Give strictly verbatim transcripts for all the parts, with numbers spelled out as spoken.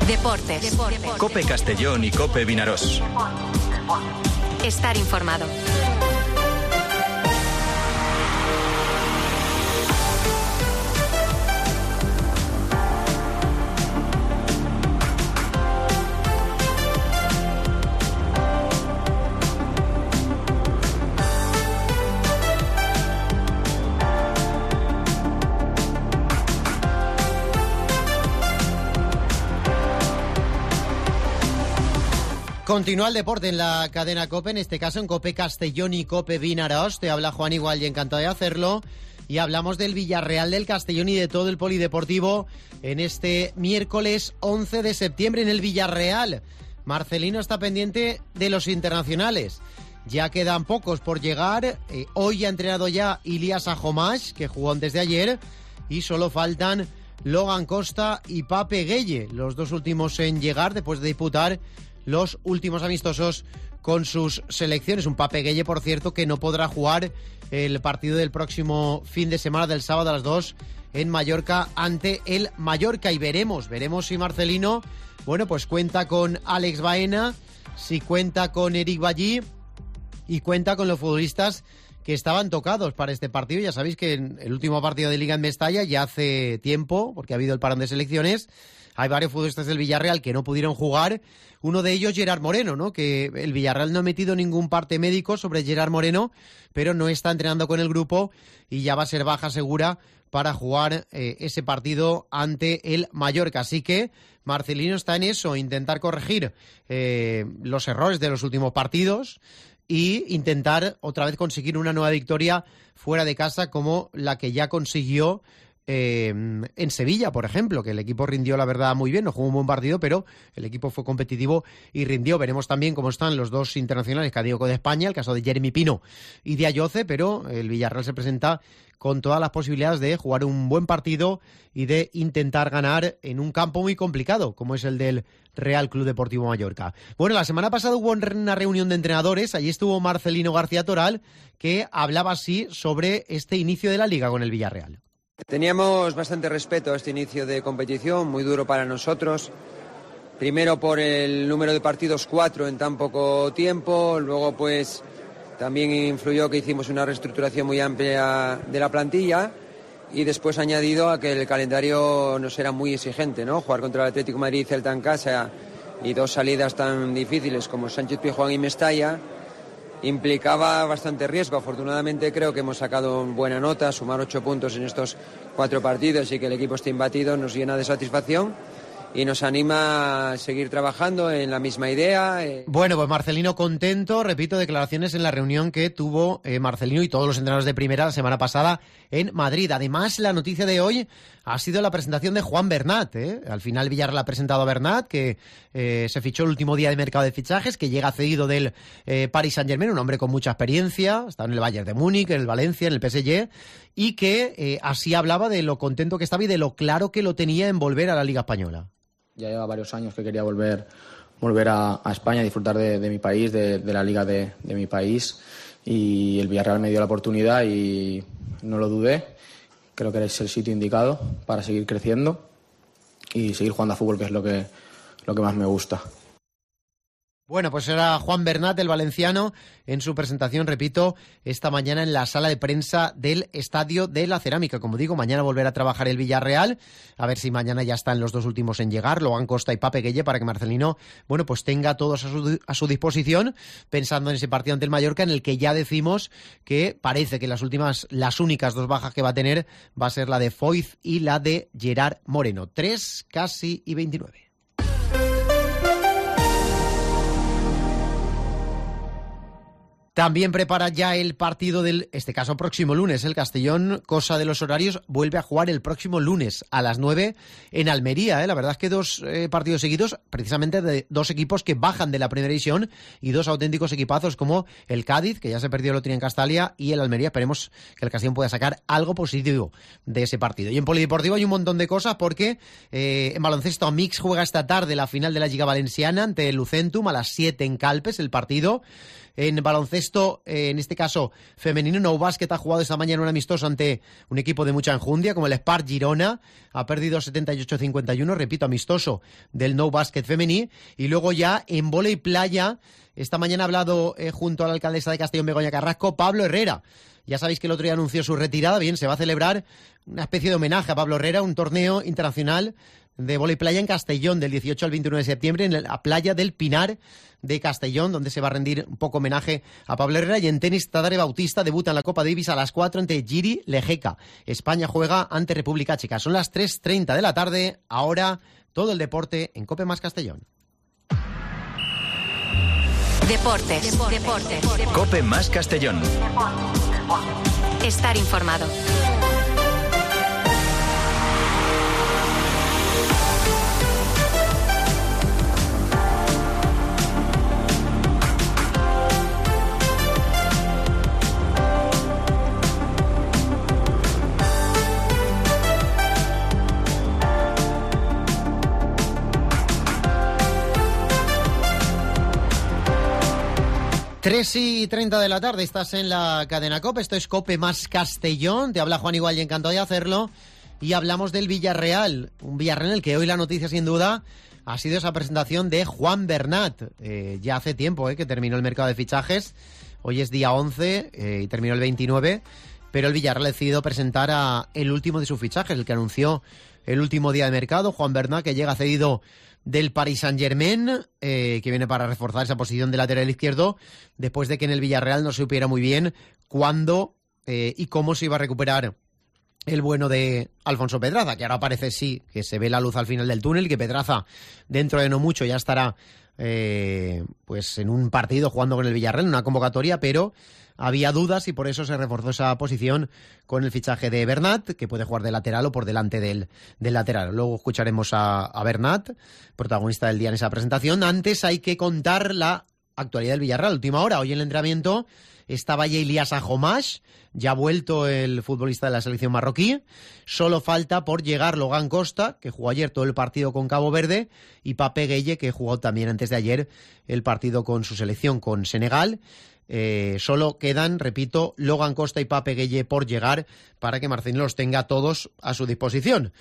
Deportes. Deportes. COPE Castellón y COPE Vinarós. Estar informado. Continúa el deporte en la cadena COPE, en este caso en COPE Castellón y COPE Vinarós. Te habla Juan Igual y encantado de hacerlo. Y hablamos del Villarreal del Castellón y de todo el polideportivo en este miércoles once de septiembre en el Villarreal. Marcelino está pendiente de los internacionales. Ya quedan pocos por llegar. Eh, hoy ha entrenado ya Ilias Ajomash, que jugó antes de ayer. Y solo faltan Logan Costa y Pape Gueye, los dos últimos en llegar después de disputar los últimos amistosos con sus selecciones. Un Pape Gueye, por cierto, que no podrá jugar el partido del próximo fin de semana, del sábado a las dos en Mallorca ante el Mallorca. Y veremos, veremos si Marcelino, bueno, pues cuenta con Alex Baena, si cuenta con Eric Ballí y cuenta con los futbolistas que estaban tocados para este partido. Ya sabéis que en el último partido de Liga en Mestalla, ya hace tiempo, porque ha habido el parón de selecciones, hay varios futbolistas del Villarreal que no pudieron jugar. Uno de ellos, Gerard Moreno, ¿no? Que el Villarreal no ha metido ningún parte médico sobre Gerard Moreno, pero no está entrenando con el grupo y ya va a ser baja segura para jugar eh, ese partido ante el Mallorca. Así que Marcelino está en eso, intentar corregir eh, los errores de los últimos partidos y intentar otra vez conseguir una nueva victoria fuera de casa como la que ya consiguió Eh, en Sevilla, por ejemplo, que el equipo rindió, la verdad, muy bien, no jugó un buen partido, pero el equipo fue competitivo y rindió. Veremos también cómo están los dos internacionales que ha tenido con España, el caso de Jeremy Pino y de Ayoce, pero el Villarreal se presenta con todas las posibilidades de jugar un buen partido y de intentar ganar en un campo muy complicado, como es el del Real Club Deportivo Mallorca. Bueno, la semana pasada hubo una reunión de entrenadores, allí estuvo Marcelino García Toral, que hablaba así sobre este inicio de la Liga con el Villarreal. Teníamos bastante respeto a este inicio de competición, muy duro para nosotros. Primero por el número de partidos, cuatro en tan poco tiempo. Luego pues también influyó que hicimos una reestructuración muy amplia de la plantilla. Y después añadido a que el calendario nos era muy exigente, ¿no? Jugar contra el Atlético de Madrid y Celta en casa y dos salidas tan difíciles como Sánchez Pizjuán y Mestalla implicaba bastante riesgo. Afortunadamente creo que hemos sacado buena nota, sumar ocho puntos en estos cuatro partidos y que el equipo esté imbatido nos llena de satisfacción y nos anima a seguir trabajando en la misma idea. Bueno, pues Marcelino contento, repito, declaraciones en la reunión que tuvo eh, Marcelino y todos los entrenadores de primera la semana pasada en Madrid. Además, la noticia de hoy ha sido la presentación de Juan Bernat. ¿eh? Al final Villarreal ha presentado a Bernat, que eh, se fichó el último día de mercado de fichajes, que llega cedido del eh, Paris Saint-Germain, un hombre con mucha experiencia, está en el Bayern de Múnich, en el Valencia, en el P S G, y que eh, así hablaba de lo contento que estaba y de lo claro que lo tenía en volver a la Liga Española. Ya lleva varios años que quería volver, volver a, a España, disfrutar de, de mi país, de, de la liga de, de mi país. Y el Villarreal me dio la oportunidad y no lo dudé. Creo que es el sitio indicado para seguir creciendo y seguir jugando a fútbol, que es lo que, lo que más me gusta. Bueno, pues era Juan Bernat, el valenciano, en su presentación, repito, esta mañana en la sala de prensa del Estadio de la Cerámica. Como digo, mañana volverá a trabajar el Villarreal, a ver si mañana ya están los dos últimos en llegar, Logan Costa y Pape Gueye, para que Marcelino, bueno, pues tenga todos a su, a su disposición, pensando en ese partido ante el Mallorca, en el que ya decimos que parece que las últimas, las únicas dos bajas que va a tener va a ser la de Foyth y la de Gerard Moreno. Tres, casi y veintinueve. También prepara ya el partido del, este caso, próximo lunes. El Castellón, cosa de los horarios, vuelve a jugar el próximo lunes a las nueve en Almería. ¿eh? La verdad es que dos eh, partidos seguidos, precisamente de dos equipos que bajan de la primera división y dos auténticos equipazos como el Cádiz, que ya se perdió el otro día en Castalia, y el Almería. Esperemos que el Castellón pueda sacar algo positivo de ese partido. Y en polideportivo hay un montón de cosas porque eh, en baloncesto Amix juega esta tarde la final de la Liga Valenciana ante el Lucentum a las siete en Calpes, el partido. En baloncesto baloncesto, eh, en este caso femenino, Nou Básquet ha jugado esta mañana un amistoso ante un equipo de mucha enjundia, como el Spark Girona, ha perdido setenta y ocho a cincuenta y uno, repito, amistoso del Nou Básquet femení, y luego ya en vóley playa, esta mañana ha hablado eh, junto a la alcaldesa de Castellón, Begoña Carrasco, Pablo Herrera. Ya sabéis que el otro día anunció su retirada. Bien, se va a celebrar una especie de homenaje a Pablo Herrera, un torneo internacional de vóley playa en Castellón del dieciocho al veintiuno de septiembre en la playa del Pinar de Castellón, donde se va a rendir un poco homenaje a Pablo Herrera. Y en tenis, Tadare Bautista debuta en la Copa Davis a las cuatro ante Jiri Lejeca. España juega ante República Checa. Son las tres treinta de la tarde. Ahora todo el deporte en Cope Más Castellón. Deportes. Deportes. Deportes. Cope Más Castellón. Estar informado. tres y treinta de la tarde, estás en la cadena COPE, esto es Cope Más Castellón, te habla Juan Igual y encantado de hacerlo, y hablamos del Villarreal, un Villarreal en el que hoy la noticia sin duda ha sido esa presentación de Juan Bernat, eh, ya hace tiempo eh, que terminó el mercado de fichajes, hoy es día once eh, y terminó el veintinueve, pero el Villarreal ha decidido presentar a el último de sus fichajes, el que anunció el último día de mercado, Juan Bernat, que llega cedido del Paris Saint-Germain, eh, que viene para reforzar esa posición de lateral izquierdo, después de que en el Villarreal no se supiera muy bien cuándo eh, y cómo se iba a recuperar el bueno de Alfonso Pedraza, que ahora parece sí que se ve la luz al final del túnel, que Pedraza dentro de no mucho ya estará eh, pues en un partido jugando con el Villarreal, en una convocatoria, pero había dudas y por eso se reforzó esa posición con el fichaje de Bernat, que puede jugar de lateral o por delante del, del lateral. Luego escucharemos a, a Bernat, protagonista del día en esa presentación. Antes hay que contar la actualidad del Villarreal. Última hora, hoy en el entrenamiento estaba ya Ilias Ajomash, ya ha vuelto el futbolista de la selección marroquí. Solo falta por llegar Logan Costa, que jugó ayer todo el partido con Cabo Verde, y Pape Gueye, que jugó también antes de ayer el partido con su selección, con Senegal. Eh, solo quedan, repito, Logan Costa y Pape Gueye por llegar para que Marcelino los tenga todos a su disposición.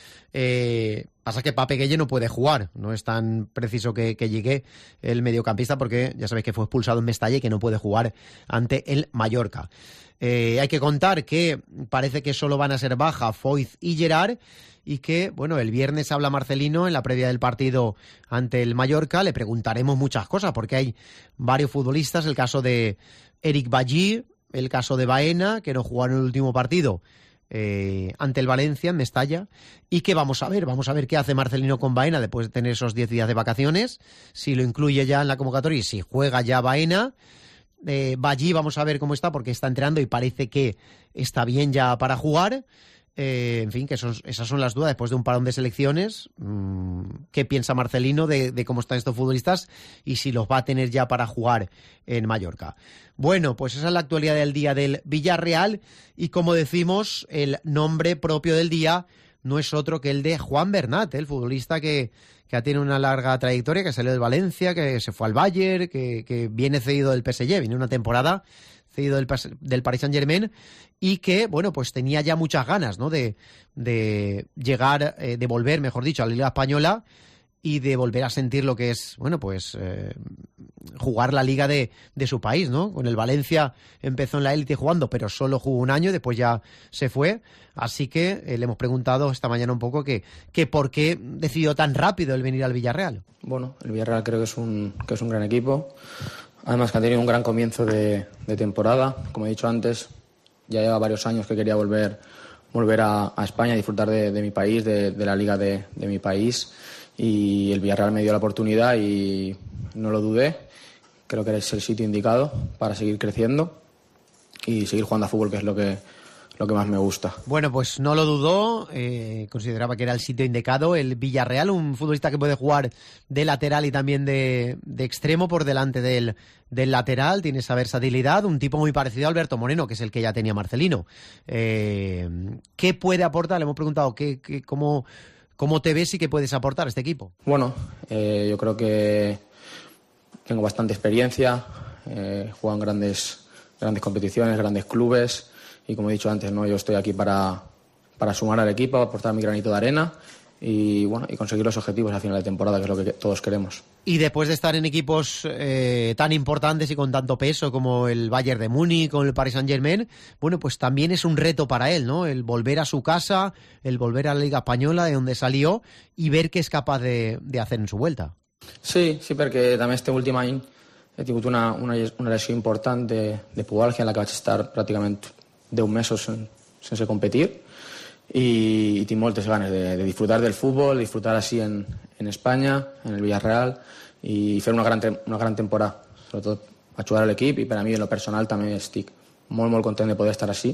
Eh, pasa que Pape Gueye no puede jugar, no es tan preciso que, que llegue el mediocampista porque ya sabéis que fue expulsado en Mestalla y que no puede jugar ante el Mallorca. Eh, hay que contar que parece que solo van a ser baja Foyth y Gerard, y que, bueno, el viernes habla Marcelino en la previa del partido ante el Mallorca. Le preguntaremos muchas cosas porque hay varios futbolistas, el caso de Eric Bailly, el caso de Baena, que no jugaron el último partido eh, ante el Valencia en Mestalla, y que vamos a ver, vamos a ver qué hace Marcelino con Baena después de tener esos diez días de vacaciones, si lo incluye ya en la convocatoria y si juega ya Baena. Eh, Bailly vamos a ver cómo está porque está entrenando y parece que está bien ya para jugar. Eh, en fin, que esos, esas son las dudas después de un parón de selecciones. Mmm, ¿Qué piensa Marcelino de, de cómo están estos futbolistas y si los va a tener ya para jugar en Mallorca? Bueno, pues esa es la actualidad del día del Villarreal y, como decimos, el nombre propio del día no es otro que el de Juan Bernat, el futbolista que, que tiene una larga trayectoria, que salió del Valencia, que se fue al Bayern, que, que viene cedido del P S G, viene una temporada cedido del, del Paris Saint-Germain y que, bueno, pues tenía ya muchas ganas, ¿no?, de, de llegar, eh, de volver, mejor dicho, a la Liga Española y de volver a sentir lo que es, bueno, pues eh, jugar la liga de, de su país, ¿no? Con el Valencia empezó en la élite jugando, pero solo jugó un año, después ya se fue. Así que eh, le hemos preguntado esta mañana un poco que, que por qué decidió tan rápido el venir al Villarreal. Bueno, el Villarreal creo que es un, que es un gran equipo. Además que ha tenido un gran comienzo de, de temporada. Como he dicho antes, ya lleva varios años que quería volver, volver a, a España, disfrutar de, de mi país, de, de la liga de, de mi país. Y el Villarreal me dio la oportunidad y no lo dudé. Creo que es el sitio indicado para seguir creciendo y seguir jugando a fútbol, que es lo que, lo que más me gusta. Bueno, pues no lo dudó, eh, consideraba que era el sitio indicado. El Villarreal, un futbolista que puede jugar de lateral y también de, de extremo por delante del, del lateral, tiene esa versatilidad, un tipo muy parecido a Alberto Moreno, que es el que ya tenía Marcelino. Eh, ¿Qué puede aportar? Le hemos preguntado qué, qué, cómo... ¿Cómo te ves y qué puedes aportar a este equipo? Bueno, eh, yo creo que tengo bastante experiencia, eh, he jugado en grandes, grandes competiciones, grandes clubes, y como he dicho antes, ¿no? Yo estoy aquí para, para sumar al equipo, aportar mi granito de arena y bueno, y conseguir los objetivos a final de temporada, que es lo que todos queremos. Y después de estar en equipos eh, tan importantes y con tanto peso como el Bayern de Múnich, con el Paris Saint-Germain, bueno, pues también es un reto para él, ¿no? El volver a su casa, el volver a la Liga Española, de donde salió, y ver qué es capaz de, de hacer en su vuelta. Sí, sí, perquè també este últim any he tingut una, una, una lesió important de, de pubalgia en la que vaig estar pràcticament deu mesos sen, sense competir i, i tinc moltes ganes de, de disfrutar del futbol, disfrutar així en, en Espanya, en el Villarreal i fer una gran, una gran temporada, sobretot a jugar a l'equip, i per a mi en lo personal també estic molt, molt content de poder estar així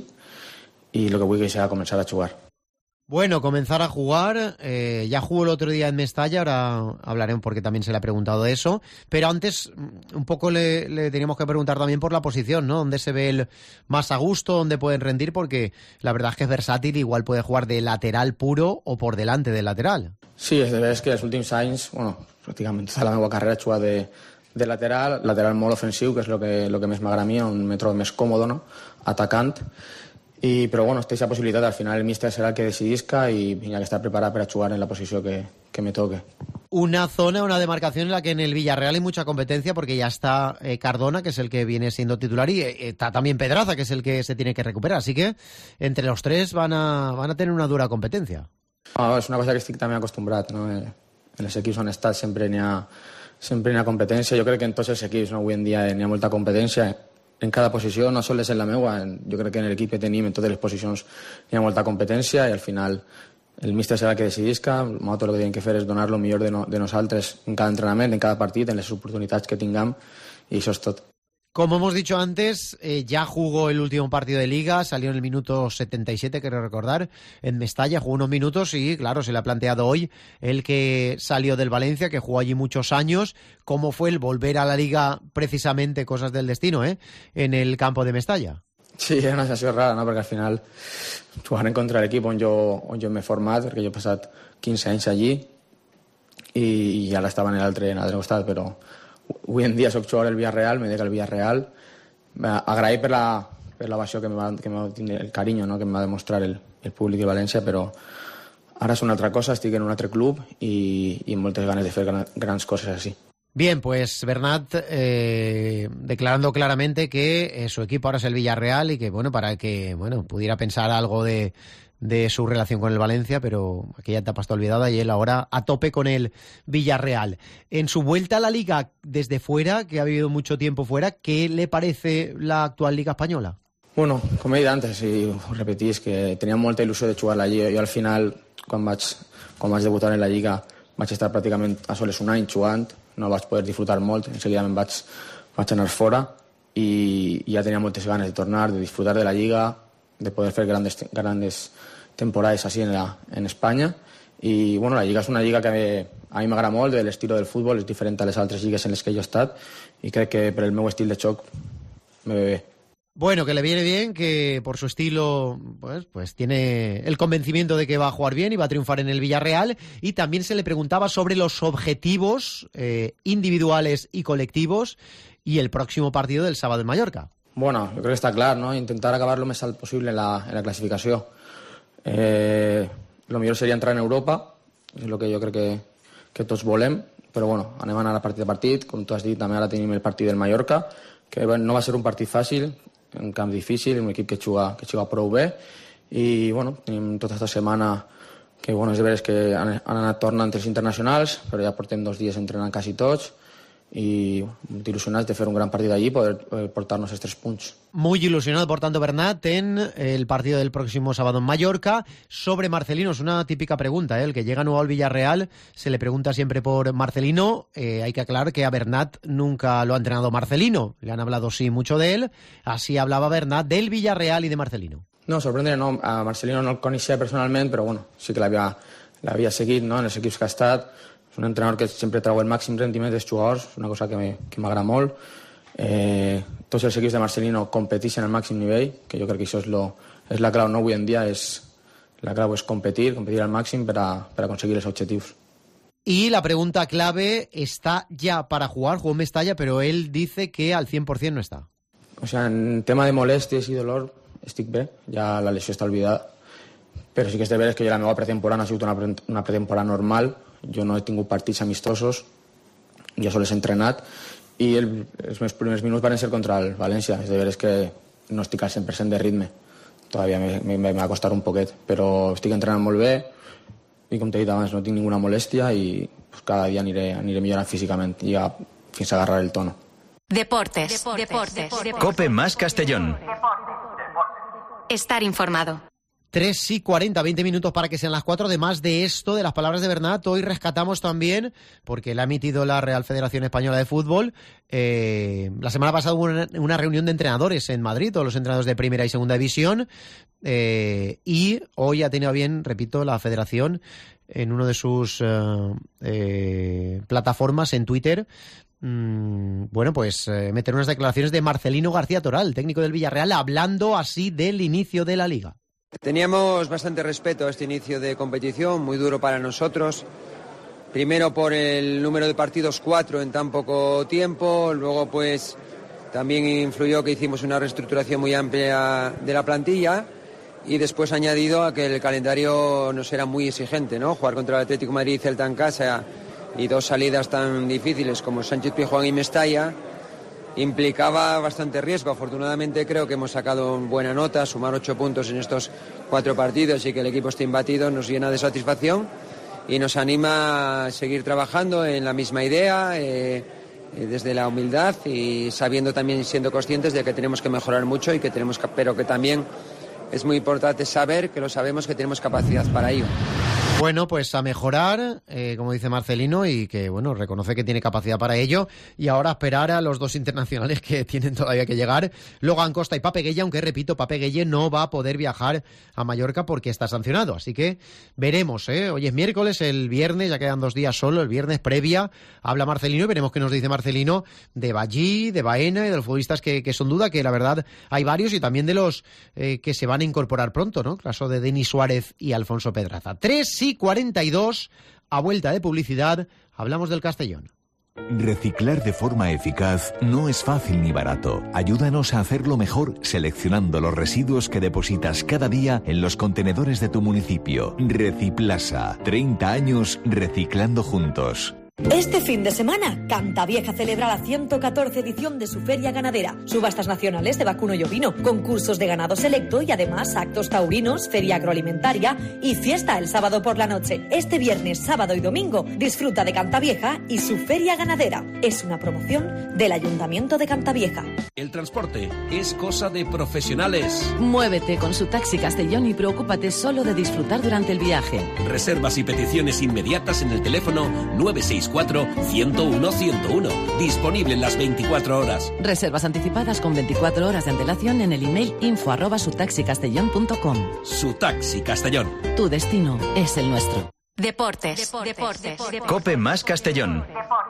i el que vull que serà començar a jugar. Bueno, comenzar a jugar, eh, ya jugó el otro día en Mestalla, ahora hablaremos porque también se le ha preguntado eso, pero antes un poco le, le teníamos que preguntar también por la posición, ¿no? ¿Dónde se ve el más a gusto, dónde pueden rendir? Porque la verdad es que es versátil, igual puede jugar de lateral puro o por delante del lateral. Sí, és de veres que els últims anys, bueno, pràcticament tota la meva carrera he jugat de, de lateral, lateral molt ofensiu, que és el que, lo que més m'agrada a mi, on me trobo més còmode, no? Atacant. I, però bueno, té aquesta possibilitat, al final el míster serà el que decidisca i hi ha que estar preparat per a jugar en la posició que, que me toque. Una zona, una demarcación en la que en el Villarreal hay mucha competencia porque ya está eh, Cardona, que es el que viene siendo titular, y eh, está también Pedraza, que es el que se tiene que recuperar. Así que entre los tres van a, van a tener una dura competencia. Ah, és una cosa que estic també acostumbrat, no? En els equips on he estat sempre n'hi ha, sempre n'hi ha competència. Jo crec que en tots els equips, no? Avui en dia n'hi ha molta competència en cada posició, no sols en la meua. Jo crec que en l'equip que tenim, en totes les posicions, hi ha molta competència i al final el míster serà el que decidisca. Nosaltres el que tenim que fer és donar lo millor de, no, de nosaltres en cada entrenament, en cada partit, en les oportunitats que tinguem, i això és tot. Como hemos dicho antes, eh, ya jugó el último partido de Liga, salió en el minuto setenta y siete, quiero recordar, en Mestalla, jugó unos minutos y, claro, se le ha planteado hoy el que salió del Valencia, que jugó allí muchos años, cómo fue el volver a la Liga, precisamente, cosas del destino, ¿eh? En el campo de Mestalla. Sí, és una sensació rara, no? Perquè al final jugar en contra de l'equip on jo, on jo m'he format, perquè jo he passat quinze anys allí i, i ara estava en l'altre costat, però avui en dia soc jugador del Villarreal, me dec al Villarreal. Agrair per la, per la passió que me va, que me va tindre, el carinyo, no? Que em va demostrar el, el públic de València, però ara és una altra cosa, estic en un altre club i, i amb moltes ganes de fer gran, grans coses així. Bien, pues Bernat eh, declarando claramente que eh, su equipo ahora es el Villarreal y que, bueno, para que bueno pudiera pensar algo de, de su relación con el Valencia, pero aquella etapa está olvidada y él ahora a tope con el Villarreal. En su vuelta a la Liga desde fuera, que ha vivido mucho tiempo fuera, ¿qué le parece la actual Liga Española? Bueno, com he dit antes, i ho repetís, que tenia molta il·lusió de jugar a la Lliga. Jo al final, quan vaig, quan vaig debutar en la Lliga, vaig estar pràcticament a soles un any jugant, no vaig poder disfrutar molt, en seguida me'n vaig, vaig anar fora i, i ja tenia moltes ganes de tornar, de disfrutar de la Lliga, de poder fer grandes, grandes temporades així en, la, en Espanya. I bueno, la Lliga és una lliga que a mi m'agrada molt, de l'estil del futbol, és diferent a les altres lligues en les que jo he estat i crec que per el meu estil de joc me ve bé. Bueno, que le viene bien, que por su estilo pues, pues tiene el convencimiento de que va a jugar bien y va a triunfar en el Villarreal. Y también se le preguntaba sobre los objetivos eh, individuales y colectivos y el próximo partido del sábado en Mallorca. Bueno, jo crec que està clar, no? Intentar acabar lo més alt possible en la, en la classificació. Eh, lo millor seria entrar en Europa, és el que jo crec que, que tots volem, però bueno, anem a anar a partit a partit. Com tu has dit, també ara tenim el partit del Mallorca, que no va ser un partit fàcil, un camp difícil, un equip que juga, que juga prou bé i bueno, tenim tota aquesta setmana que bueno, és de veres que han, han anat tornant els internacionals, però ja portem dos dies entrenant quasi tots y muy ilusionados de hacer un gran partido allí y poder eh, portarnos estos tres puntos. Muy ilusionado, por tanto, Bernat, en el partido del próximo sábado en Mallorca. Sobre Marcelino, es una típica pregunta, ¿eh? El que llega nuevo al Villarreal se le pregunta siempre por Marcelino. Eh, hay que aclarar que a Bernat nunca lo ha entrenado Marcelino. Le han hablado sí mucho de él. Así hablaba Bernat del Villarreal y de Marcelino. No, sorprendre no. A Marcelino no el coneixia personalment, però bueno, sí que l'havia seguit, no? En els equips que ha estat. És un entrenador que sempre trau el màxim rendiment dels jugadors, una cosa que m'agrada molt. Eh, tots els equips de Marcelino competeixen al màxim nivell, que jo crec que això és, lo, és la clau, no? Avui en dia és, la clau és competir, competir al màxim per a, per a aconseguir els objectius. Y la pregunta clave, ¿está ya para jugar? Jugó en Mestalla, pero él dice que al cien por ciento no está. O sea, en tema de molestias y dolor, estic bé, ja la lesió està olvidada. Però sí que és de veres que la meva pretemporada ha sigut una, pre una pretemporada normal. Jo no he tingut partits amistosos, jo sols he entrenat i el, els meus primers minuts van ser contra el València. És de veres que no estic al cent per cent de ritme. Todavía me, me, me va costar un poquet, però estic entrenant molt bé i, com t'he dit abans, no tinc ninguna molèstia i pues, cada dia aniré, aniré millorant físicament i ja, fins a agarrar el tono. Deportes, deportes, deportes, deportes. Cope más Castellón. Estar informado. tres y cuarenta, veinte minutos para que sean las cuatro. Además de esto, de las palabras de Bernat, hoy rescatamos también, porque le ha emitido la Real Federación Española de Fútbol, eh, la semana pasada hubo una, una reunión de entrenadores en Madrid, todos los entrenadores de Primera y Segunda División, eh, y hoy ha tenido bien, repito, la Federación en uno de sus eh, eh, plataformas en Twitter, mmm, bueno, pues eh, meter unas declaraciones de Marcelino García Toral, técnico del Villarreal, hablando así del inicio de la Liga. Teníamos bastante respeto a este inicio de competición, muy duro para nosotros. Primero por el número de partidos, cuatro en tan poco tiempo. Luego pues también influyó que hicimos una reestructuración muy amplia de la plantilla. Y después añadido a que el calendario nos era muy exigente, ¿no? Jugar contra el Atlético de Madrid y Celta en casa y dos salidas tan difíciles como Sánchez Pizjuán y Mestalla implicaba bastante riesgo. Afortunadamente creo que hemos sacado buena nota. Sumar ocho puntos en estos cuatro partidos y que el equipo esté imbatido nos llena de satisfacción y nos anima a seguir trabajando en la misma idea, eh, eh, desde la humildad y sabiendo también, siendo conscientes de que tenemos que mejorar mucho y que tenemos que, pero que también es muy importante saber que lo sabemos, que tenemos capacidad para ello. Bueno, pues a mejorar, eh, como dice Marcelino, y que, bueno, reconoce que tiene capacidad para ello. Y ahora esperar a los dos internacionales que tienen todavía que llegar, Logan Costa y Pape Gueye, aunque, repito, Pape Gueye no va a poder viajar a Mallorca porque está sancionado. Así que veremos, ¿eh? Hoy es miércoles, el viernes, ya quedan dos días solo, el viernes previa, habla Marcelino y veremos qué nos dice Marcelino de Ballí, de Baena y de los futbolistas que, que son duda, que la verdad hay varios, y también de los eh, que se van a incorporar pronto, ¿no? Caso de Denis Suárez y Alfonso Pedraza. Tres y cuarenta y dos, a vuelta de publicidad, hablamos del Castellón. Reciclar de forma eficaz no es fácil ni barato. Ayúdanos a hacerlo mejor seleccionando los residuos que depositas cada día en los contenedores de tu municipio. Reciplasa, treinta años reciclando juntos. Este fin de semana, Cantavieja celebra la ciento catorce edición de su feria ganadera, subastas nacionales de vacuno y ovino, concursos de ganado selecto y además actos taurinos, feria agroalimentaria y fiesta el sábado por la noche. Este viernes, sábado y domingo, disfruta de Cantavieja y su feria ganadera. Es una promoción del Ayuntamiento de Cantavieja. El transporte es cosa de profesionales. Muévete con su Taxi Castellón y preocúpate solo de disfrutar durante el viaje. Reservas y peticiones inmediatas en el teléfono nueve seis cuatro, ciento uno, ciento uno. Disponible en las veinticuatro horas. Reservas anticipadas con veinticuatro horas de antelación en el email info arroba sutaxicastellón punto com. Su Taxi Castellón. Tu destino es el nuestro. Deportes, deportes, deportes, deportes. Cope más Castellón.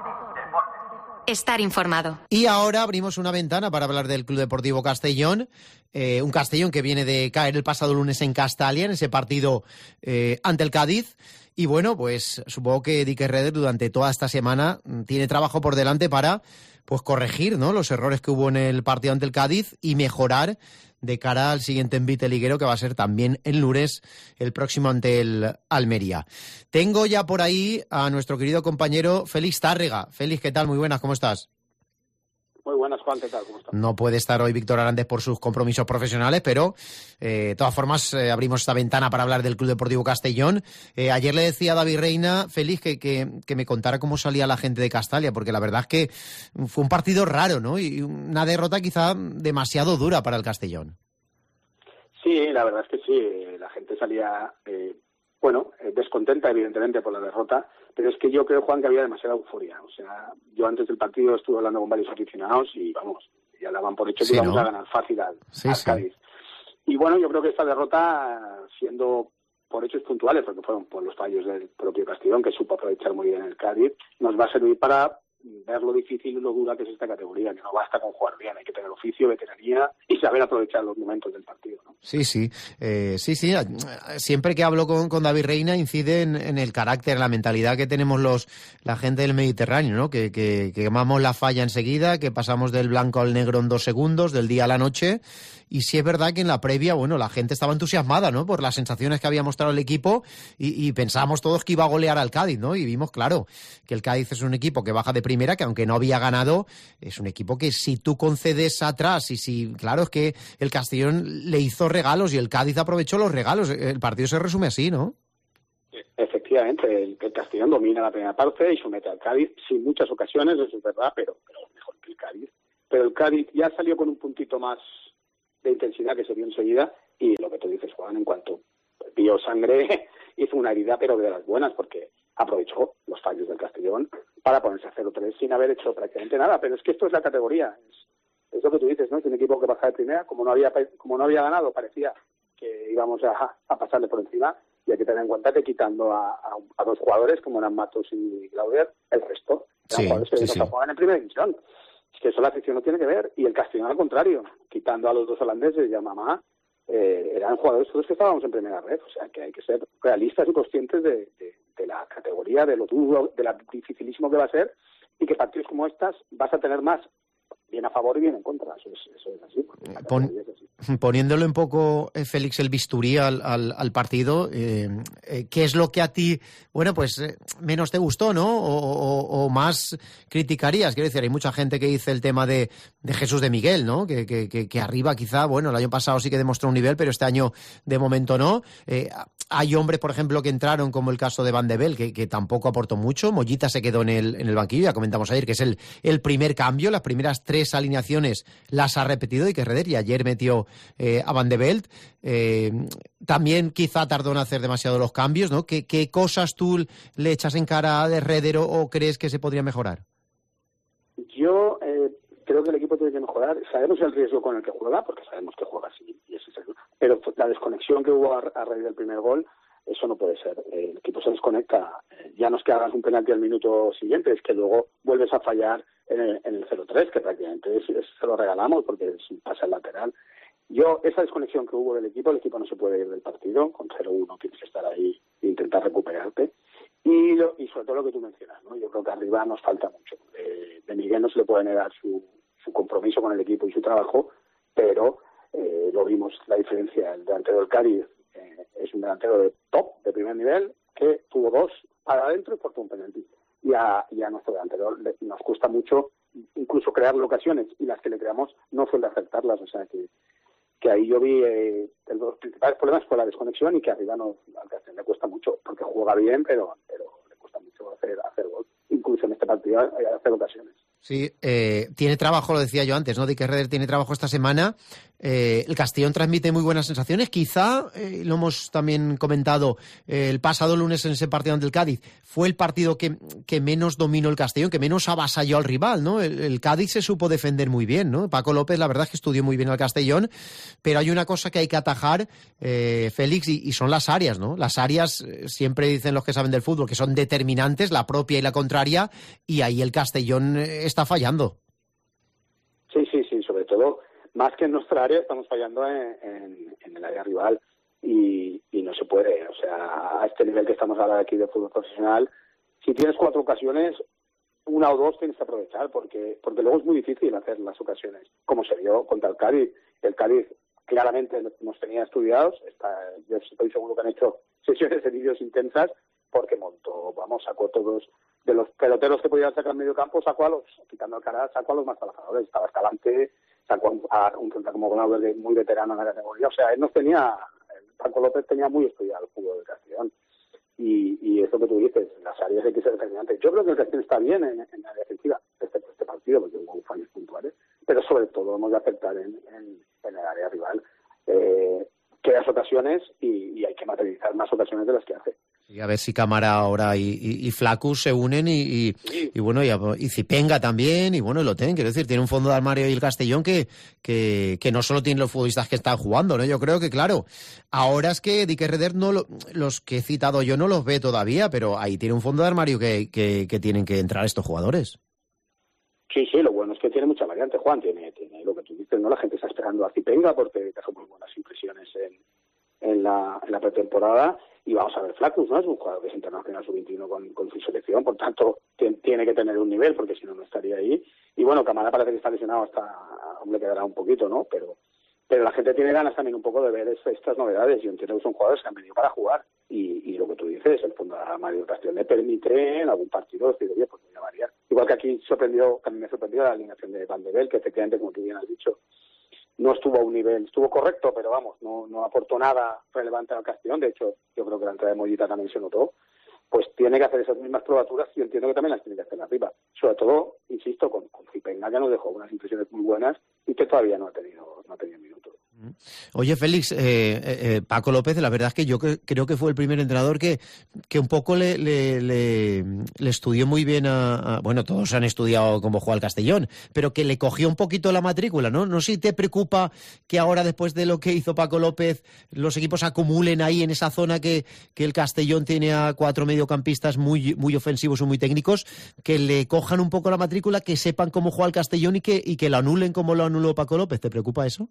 Estar informado. Y ahora abrimos una ventana para hablar del Club Deportivo Castellón, eh, un Castellón que viene de caer el pasado lunes en Castalia, en ese partido eh, ante el Cádiz. Y bueno, pues supongo que Dick Herreder durante toda esta semana tiene trabajo por delante para pues corregir, ¿no?, los errores que hubo en el partido ante el Cádiz y mejorar de cara al siguiente envite liguero, que va a ser también en Lures, el próximo ante el Almería. Tengo ya por ahí a nuestro querido compañero Félix Tárrega. Félix, ¿qué tal? Muy buenas, ¿cómo estás? Muy buenas, Juan, ¿qué tal? ¿Cómo estás? No puede estar hoy Víctor Arandes por sus compromisos profesionales, pero eh, de todas formas eh, abrimos esta ventana para hablar del Club Deportivo Castellón. Eh, ayer le decía a David Reina, Félix, que, que, que me contara cómo salía la gente de Castalia, porque la verdad es que fue un partido raro, ¿no? Y una derrota quizá demasiado dura para el Castellón. Sí, la verdad es que sí, la gente salía, eh, bueno, eh, descontenta evidentemente por la derrota, pero es que yo creo, Juan, que había demasiada euforia. O sea, yo antes del partido estuve hablando con varios aficionados y, vamos, ya daban por hecho que sí, íbamos, ¿no?, a ganar fácil al, sí, al Cádiz. Sí. Y bueno, yo creo que esta derrota, siendo por hechos puntuales, porque fueron por los fallos del propio Castellón, que supo aprovechar muy bien el Cádiz, nos va a servir para ver lo difícil y lo dura que es esta categoría, que no basta con jugar bien, hay que tener oficio, veteranía y saber aprovechar los momentos del partido, ¿no? Sí, sí, eh, sí, sí. Siempre que hablo con, con David Reina incide en, en el carácter, la mentalidad que tenemos los la gente del Mediterráneo, ¿no? Que, que, que quemamos la falla enseguida, que pasamos del blanco al negro en dos segundos, del día a la noche. Y sí es verdad que en la previa, bueno, la gente estaba entusiasmada, ¿no? Por las sensaciones que había mostrado el equipo y, y pensábamos todos que iba a golear al Cádiz, ¿no? Y vimos, claro, que el Cádiz es un equipo que baja de primera, que aunque no había ganado, es un equipo que si tú concedes atrás y si, claro, es que el Castellón le hizo regalos y el Cádiz aprovechó los regalos. El partido se resume así, ¿no? Efectivamente, el, el Castellón domina la primera parte y somete al Cádiz sin muchas ocasiones, eso es verdad, pero, pero mejor que el Cádiz. Pero el Cádiz ya salió con un puntito más de intensidad que se vio enseguida y lo que tú dices, Juan, en cuanto vio sangre, hizo una herida, pero de las buenas, porque aprovechó los fallos del Castellón para ponerse a cero tres sin haber hecho prácticamente nada. Pero es que esto es la categoría, es, es lo que tú dices, ¿no? Es un equipo que baja de primera, como no había como no había ganado, parecía que íbamos a, a pasarle por encima, y hay que tener en cuenta que quitando a, a, a dos jugadores como eran Matos y Claudier, el resto eran sí, jugadores que sí, no sí. juegan en primera división. Es que eso la afición no tiene que ver, y el Castellón al contrario, quitando a los dos holandeses y a Mamá, eh, eran jugadores todos que estábamos en primera red, o sea que hay que ser realistas y conscientes de, de, de la categoría, de lo duro, de lo dificilísimo que va a ser, y que partidos como estas vas a tener más bien a favor y bien en contra, eso es, eso es así. Pon, es así. Poniéndole un poco, eh, Félix, el bisturí al, al, al partido, eh, eh, ¿qué es lo que a ti, bueno, pues eh, menos te gustó, ¿no? O, o, o más criticarías. Quiero decir, hay mucha gente que dice el tema de, de Jesús de Miguel, ¿no? Que, que, que, que arriba quizá, bueno, el año pasado sí que demostró un nivel, pero este año de momento no. Eh, hay hombres, por ejemplo, que entraron, como el caso de Van de Bel, que, que tampoco aportó mucho. Mollita se quedó en el, en el banquillo, ya comentamos ayer que es el, el primer cambio, las primeras tres alineaciones las ha repetido Iker Reder y ayer metió eh, a Van de Belt. Eh, también quizá tardó en hacer demasiado los cambios, ¿no? ¿Qué, qué cosas tú le echas en cara de Reder o, o crees que se podría mejorar? Yo eh, creo que el equipo tiene que mejorar. Sabemos el riesgo con el que juega, porque sabemos que juega así, y ese es el... pero la desconexión que hubo a, a raíz del primer gol, eso no puede ser. El equipo se desconecta. Ya no es que hagas un penalti al minuto siguiente, es que luego vuelves a fallar en el, en el cero tres, que prácticamente es, es, se lo regalamos porque es un pase al lateral. Yo, esa desconexión que hubo del equipo, el equipo no se puede ir del partido, con cero uno tienes que estar ahí e intentar recuperarte. Y, lo, y sobre todo lo que tú mencionas, ¿no? Yo creo que arriba nos falta mucho. Eh, de Miguel no se le puede negar su, su compromiso con el equipo y su trabajo, pero eh, lo vimos, la diferencia. El delantero del Cádiz eh, es un delantero de top, de primer nivel, que tuvo dos para adentro y portó un penalti. Y a, y a nuestro delantero le, nos cuesta mucho incluso crearle ocasiones, y las que le creamos no suele acertarlas, o sea que que ahí yo vi eh, los principales problemas fue la desconexión y que arriba no, al Castellón le cuesta mucho, porque juega bien, pero, pero le cuesta mucho hacer, hacer gol. Incluso en este partido hay hacer ocasiones. Sí, eh, tiene trabajo, lo decía yo antes, ¿no? Iker Reder tiene trabajo esta semana. Eh, el Castellón transmite muy buenas sensaciones. Quizá, eh, lo hemos también comentado, eh, el pasado lunes en ese partido ante el Cádiz, fue el partido que, que menos dominó el Castellón, que menos avasalló al rival, ¿no? El, el Cádiz se supo defender muy bien, ¿no? Paco López, la verdad es que estudió muy bien al Castellón, pero hay una cosa que hay que atajar, eh, Félix, y, y son las áreas, ¿no? Las áreas, eh, siempre dicen los que saben del fútbol, que son determinantes, la propia y la contraria, y ahí el Castellón eh, está fallando. Sí, sí, sí, sobre todo, más que en nuestra área, estamos fallando en, en, en el área rival y, y no se puede, o sea, a este nivel que estamos ahora aquí de fútbol profesional, si tienes cuatro ocasiones, una o dos tienes que aprovechar, porque porque luego es muy difícil hacer las ocasiones, como se vio contra el Cádiz. El Cádiz claramente nos tenía estudiados, está, yo estoy seguro que han hecho sesiones de vídeos intensas, porque montó, vamos, sacó todos, de los peloteros que podían sacar en medio campo, sacó a los, quitando el cara, sacó a los más trabajadores, estaba Escalante, sacó a un central como Gonaldo, muy veterano en la categoría, o sea, él nos tenía, Paco López tenía muy estudiado el fútbol del Castellón, y, y es lo que tú dices, las áreas hay que ser determinantes. Yo creo que el Castellón está bien en, en la defensiva, este, este partido, porque hubo fallos puntuales, pero sobre todo hemos de aceptar en, en, en el área rival, eh, que las ocasiones y, y hay que materializar más ocasiones de las que hace. Y a ver si Cámara ahora y, y, y Flacus se unen y, y, sí. y bueno, y, y Zipenga también, y bueno, lo tienen, quiero decir, tiene un fondo de armario y el Castellón que, que, que no solo tiene los futbolistas que están jugando, ¿no? Yo creo que, claro, ahora es que Iker Reder, no lo, los que he citado yo no los ve todavía, pero ahí tiene un fondo de armario que, que, que tienen que entrar estos jugadores. Sí, sí, lo bueno es que tiene mucha variante, Juan, tiene, tiene lo que tú dices, ¿no? La gente está esperando a Zipenga porque dejó muy buenas impresiones en, en, la, en la pretemporada, y vamos a ver Flakus, ¿no? Es un jugador que es internacional sub veintiuno con, con su selección, por tanto t- tiene que tener un nivel porque si no, no estaría ahí. Y bueno, Camara parece que está lesionado, hasta aún le quedará un poquito, ¿no? Pero pero la gente tiene ganas también un poco de ver es, estas novedades. Yo entiendo que son jugadores que han venido para jugar y, y lo que tú dices, el fondo a Mario Castellón le permite en algún partido decir, oye, pues voy a variar. Igual que aquí sorprendió, también me sorprendió la alineación de Van de Bel, que efectivamente, como tú bien has dicho, no estuvo a un nivel, estuvo correcto, pero vamos, no, no aportó nada relevante al Castellón. De hecho, yo creo que la entrada de Mollita también se notó. Pues tiene que hacer esas mismas probaturas y entiendo que también las tiene que hacer arriba. Sobre todo, insisto, con, con Zipenga, que nos dejó unas impresiones muy buenas y que todavía no ha tenido, no ha tenido minutos. Oye, Félix, eh, eh, Paco López, la verdad es que yo cre- creo que fue el primer entrenador que, que un poco le, le, le, le estudió muy bien a, a... Bueno, todos han estudiado cómo juega el Castellón, pero que le cogió un poquito la matrícula, ¿no? No sé si te preocupa que ahora, después de lo que hizo Paco López, los equipos acumulen ahí en esa zona que, que el Castellón tiene a cuatro mediocampistas muy, muy ofensivos y muy técnicos, que le cojan un poco la matrícula, que sepan cómo juega el Castellón y que, y que lo anulen como lo anuló Paco López. ¿Te preocupa eso?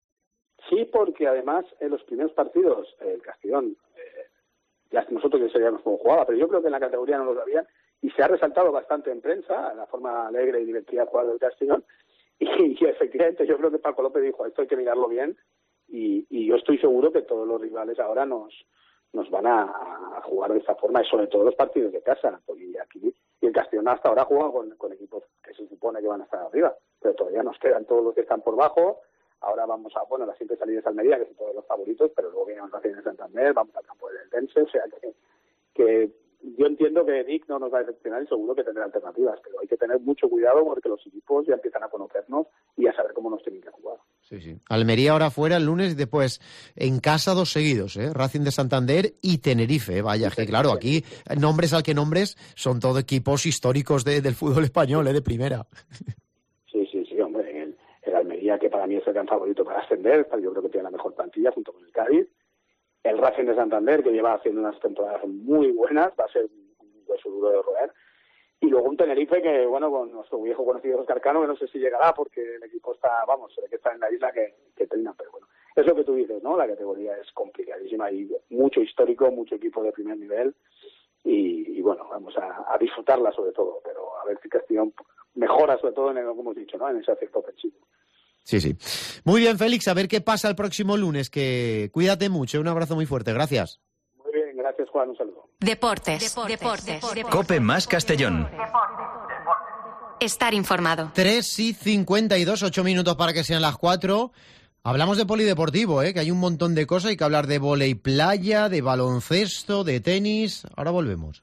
Sí, porque además en los primeros partidos el Castellón, eh, ya nosotros ya sabíamos cómo jugaba, pero yo creo que en la categoría no lo sabían y se ha resaltado bastante en prensa la forma alegre y divertida de jugar del Castellón y, y efectivamente yo creo que Paco López dijo, esto hay que mirarlo bien y, y yo estoy seguro que todos los rivales ahora nos nos van a, a jugar de esta forma y sobre todo los partidos de casa, porque aquí y el Castellón hasta ahora juega con, con equipos que se supone que van a estar arriba, pero todavía nos quedan todos los que están por bajo. Ahora vamos a, bueno, las siempre salidas de Almería, que son todos los favoritos, pero luego vienen los Racing de Santander, vamos al campo del Dense, o sea que, que yo entiendo que Dick no nos va a decepcionar y seguro que tendrá alternativas, pero hay que tener mucho cuidado porque los equipos ya empiezan a conocernos y a saber cómo nos tienen que jugar. Sí, sí. Almería ahora fuera el lunes y después en casa dos seguidos, ¿eh? Racing de Santander y Tenerife, ¿eh? Vaya, que claro, aquí nombres al que nombres son todo equipos históricos de, del fútbol español, ¿eh? De primera. Sí, sí, sí, hombre, el, el Almería, que para mí es el gran favorito para ascender, yo creo que tiene la mejor plantilla junto con el Cádiz. El Racing de Santander, que lleva haciendo unas temporadas muy buenas, va a ser un hueso duro de roer. Y luego un Tenerife que, bueno, con nuestro viejo conocido Oscar Cano, que no sé si llegará porque el equipo está, vamos, se ve que está en la isla que, que trina, pero bueno, es lo que tú dices, ¿no? La categoría es complicadísima, hay mucho histórico, mucho equipo de primer nivel y, y bueno, vamos a, a disfrutarla sobre todo, pero a ver si Castellón mejora sobre todo en el, como hemos dicho, ¿no? En ese aspecto ofensivo. Sí, sí. Muy bien, Félix, a ver qué pasa el próximo lunes, que cuídate mucho, un abrazo muy fuerte, gracias. Muy bien, gracias Juan, un saludo. Deportes, deportes, deportes, deportes. Cope más Castellón. Estar informado. tres y cincuenta y dos, ocho minutos para que sean las cuatro. Hablamos de polideportivo, ¿eh? Que hay un montón de cosas, hay que hablar de vóley playa, de baloncesto, de tenis. Ahora volvemos.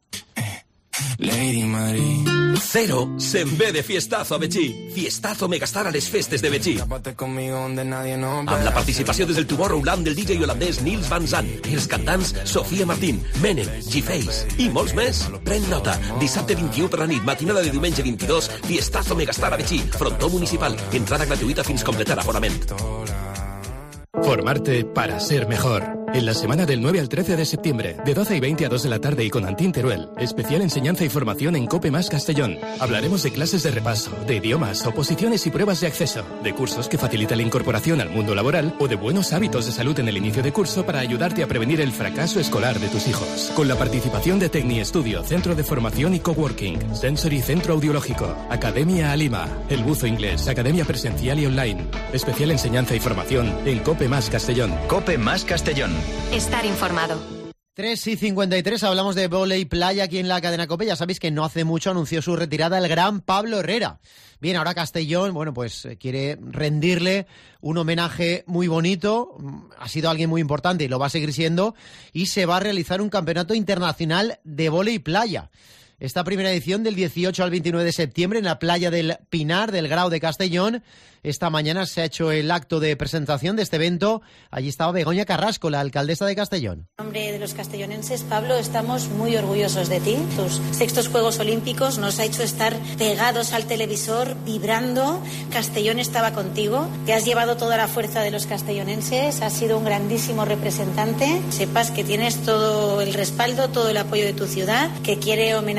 Lady Marie. Cero se'n ve de fiestazo a Betxí. Fiestazo Megastar a les festes de Betxí. Amb la participació des del Tomorrowland del D J holandès Niels Van Zandt, els cantants Sofia Martín, Menem, G-Face i molts més. Pren nota. Dissabte vint-i-u per la nit, matinada de diumenge vint-i-dos, Fiestazo Megastar a Betxí, frontó municipal. Entrada gratuïta fins completar aforament. Formarte para ser mejor. En la semana del nueve al trece de septiembre, de doce y veinte a dos de la tarde y con Antín Teruel, especial enseñanza y formación en Cope más Castellón. Hablaremos de clases de repaso, de idiomas, oposiciones y pruebas de acceso, de cursos que facilitan la incorporación al mundo laboral o de buenos hábitos de salud en el inicio de curso para ayudarte a prevenir el fracaso escolar de tus hijos. Con la participación de Tecni Estudio, Centro de Formación y Coworking, Sensory Centro Audiológico, Academia Alima, El Buzo Inglés, Academia Presencial y Online. Especial enseñanza y formación en Cope más Castellón. Cope más Castellón. Estar informado. tres y cincuenta y tres, hablamos de vóley playa aquí en la cadena COPE. Ya sabéis que no hace mucho anunció su retirada el gran Pablo Herrera. Bien, ahora Castellón, bueno, pues quiere rendirle un homenaje muy bonito. Ha sido alguien muy importante y lo va a seguir siendo. Y se va a realizar un campeonato internacional de vóley playa. Esta primera edición del dieciocho al veintinueve de septiembre en la playa del Pinar del Grau de Castellón. Esta mañana se ha hecho el acto de presentación de este evento. Allí estaba Begoña Carrasco, la alcaldesa de Castellón. En nombre de los castellonenses, Pablo, estamos muy orgullosos de ti. Tus sextos Juegos Olímpicos nos ha hecho estar pegados al televisor, vibrando. Castellón estaba contigo. Te has llevado toda la fuerza de los castellonenses. Has sido un grandísimo representante. Sepas que tienes todo el respaldo, todo el apoyo de tu ciudad, que quiere homenajear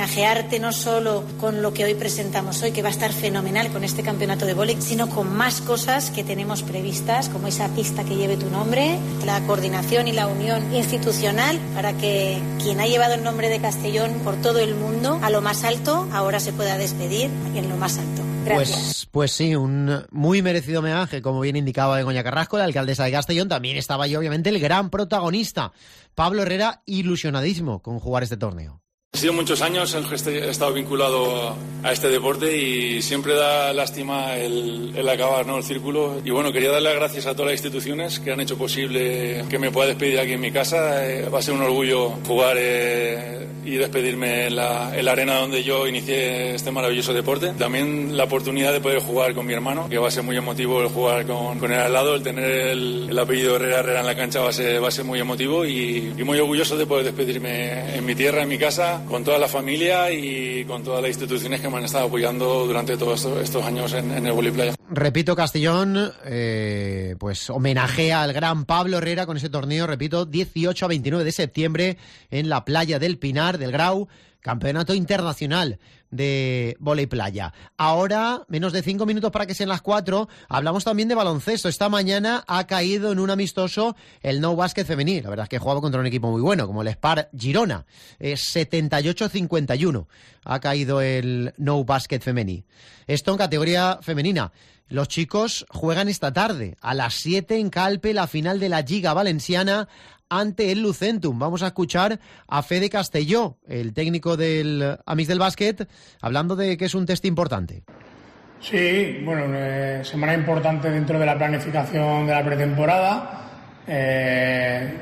homenajearte no solo con lo que hoy presentamos hoy, que va a estar fenomenal con este campeonato de vóley, sino con más cosas que tenemos previstas, como esa pista que lleve tu nombre, la coordinación y la unión institucional para que quien ha llevado el nombre de Castellón por todo el mundo a lo más alto, ahora se pueda despedir en lo más alto. Gracias. Pues, pues sí, un muy merecido homenaje, como bien indicaba Begoña Carrasco, la alcaldesa de Castellón. También estaba ahí, obviamente, el gran protagonista, Pablo Herrera, ilusionadísimo con jugar este torneo. Ha sido muchos años el que he estado vinculado a este deporte y siempre da lástima el, el acabar, ¿no?, el círculo. Y bueno, quería darle las gracias a todas las instituciones que han hecho posible que me pueda despedir aquí en mi casa. Eh, va a ser un orgullo jugar eh, y despedirme en la, en la arena donde yo inicié este maravilloso deporte. También la oportunidad de poder jugar con mi hermano, que va a ser muy emotivo el jugar con, con él al lado, el tener el, el apellido Herrera Herrera en la cancha va a ser, va a ser muy emotivo y, y muy orgulloso de poder despedirme en mi tierra, en mi casa, con toda la familia y con todas las instituciones que me han estado apoyando durante todos estos, estos años en, en el vóley playa. Repito, Castellón eh, pues homenajea al gran Pablo Herrera con ese torneo, repito, dieciocho a veintinueve de septiembre en la playa del Pinar del Grau, Campeonato Internacional de Vóley Playa. Ahora, menos de cinco minutos para que sean las cuatro, hablamos también de baloncesto. Esta mañana ha caído en un amistoso el No Basket femení. La verdad es que jugaba contra un equipo muy bueno, como el Spar Girona. Eh, setenta y ocho a cincuenta y uno ha caído el No Basket femení. Esto en categoría femenina. Los chicos juegan esta tarde, a las siete en Calpe, la final de la Lliga Valenciana ante el Lucentum. Vamos a escuchar a Fede Castelló, el técnico del Amics del Básquet, hablando de que es un test importante. Sí, bueno, eh, semana importante dentro de la planificación de la pretemporada. Eh,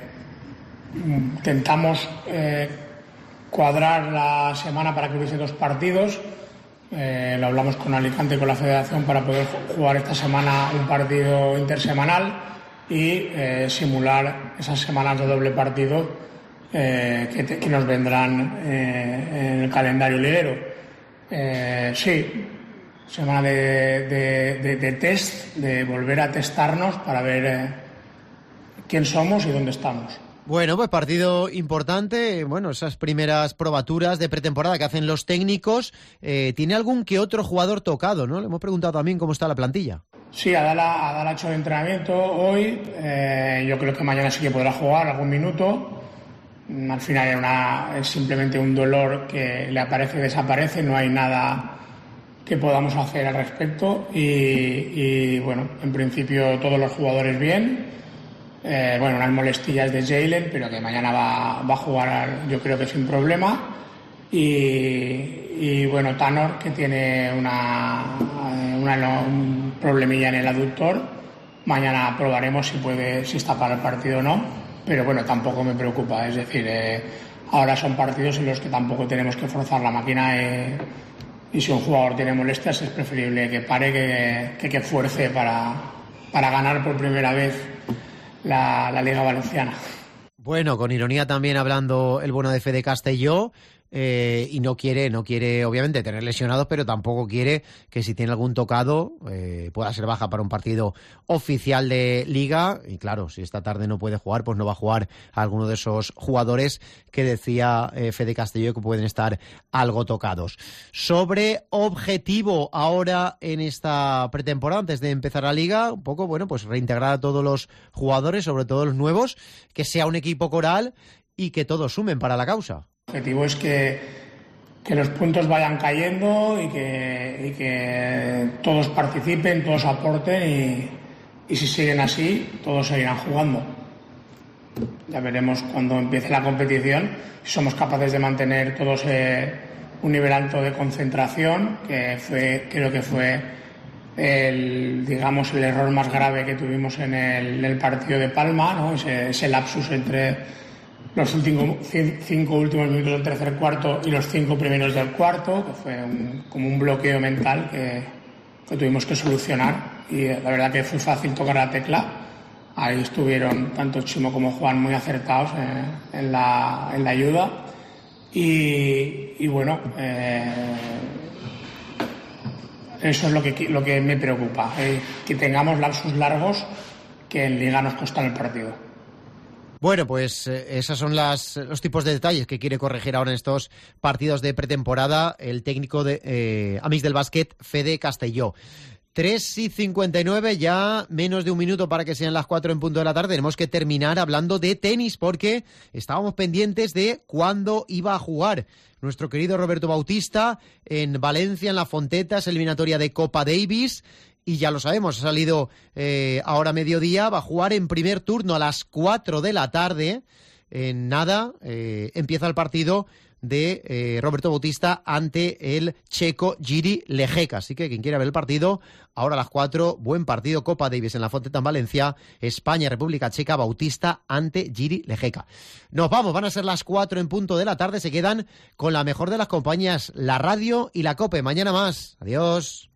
intentamos eh, cuadrar la semana para que hubiese dos partidos. Eh, lo hablamos con Alicante y con la Federación para poder jugar esta semana un partido intersemanal y eh, simular esas semanas de doble partido eh, que, te, que nos vendrán eh, en el calendario liguero. Eh, sí, semana de, de, de, de test, de volver a testarnos para ver eh, quién somos y dónde estamos. Bueno, pues partido importante, bueno, esas primeras probaturas de pretemporada que hacen los técnicos. Eh, ¿Tiene algún que otro jugador tocado, no? Le hemos preguntado también cómo está la plantilla. Sí, Adala, Adala ha hecho el entrenamiento hoy. Eh, yo creo que mañana sí que podrá jugar algún minuto. Al final es, una, es simplemente un dolor que le aparece y desaparece. No hay nada que podamos hacer al respecto. Y, y bueno, en principio todos los jugadores bien. Eh, bueno, unas molestillas de Jalen, pero que mañana va, va a jugar yo creo que sin problema. Y, y bueno, Tanor, que tiene una, una, un problemilla en el aductor. Mañana probaremos si puede, si está para el partido o no, pero bueno, tampoco me preocupa. Es decir, eh, ahora son partidos en los que tampoco tenemos que forzar la máquina eh, y si un jugador tiene molestias es preferible que pare que que, que fuerce para, para ganar por primera vez La, la Liga Valenciana. Bueno, con ironía también hablando el bueno de Fede Castelló, eh, y no quiere, no quiere obviamente tener lesionados, pero tampoco quiere que si tiene algún tocado eh, pueda ser baja para un partido oficial de Liga. Y claro, si esta tarde no puede jugar, pues no va a jugar a alguno de esos jugadores que decía eh, Fede Castelló que pueden estar algo tocados. Sobre objetivo ahora en esta pretemporada, antes de empezar la Liga, un poco, bueno, pues reintegrar a todos los jugadores, sobre todo los nuevos, que sea un equipo coral y que todos sumen para la causa. El objetivo es que, que los puntos vayan cayendo y que, y que todos participen, todos aporten y, y si siguen así, todos seguirán jugando. Ya veremos cuando empiece la competición si somos capaces de mantener todos eh, un nivel alto de concentración, que fue, creo que fue el, digamos, el error más grave que tuvimos en el, en el partido de Palma, ¿no? Ese, ese lapsus entre los últimos cinco últimos minutos del tercer cuarto y los cinco primeros del cuarto, que fue un, como un bloqueo mental que, que tuvimos que solucionar. Y la verdad que fue fácil tocar la tecla. Ahí estuvieron tanto Chimo como Juan muy acertados eh, en, la, en la ayuda. Y, y bueno, eh, eso es lo que, lo que me preocupa, eh, que tengamos lapsus largos que en Liga nos costan el partido. Bueno, pues eh, esos son las, los tipos de detalles que quiere corregir ahora en estos partidos de pretemporada el técnico de eh, Amics del Básquet, Fede Castelló. tres y cincuenta y nueve, ya menos de un minuto para que sean las cuatro en punto de la tarde. Tenemos que terminar hablando de tenis porque estábamos pendientes de cuándo iba a jugar nuestro querido Roberto Bautista en Valencia, en la Fontetas, eliminatoria de Copa Davis. Y ya lo sabemos, ha salido eh, ahora mediodía, va a jugar en primer turno a las cuatro de la tarde. En nada, eh, empieza el partido de eh, Roberto Bautista ante el checo Jiří Lehecka. Así que quien quiera ver el partido, ahora a las cuatro, buen partido, Copa Davis en la Fonteta en Valencia, España, República Checa, Bautista ante Jiří Lehecka. Nos vamos, van a ser las cuatro en punto de la tarde, se quedan con la mejor de las compañías, la radio y la COPE. Mañana más, adiós.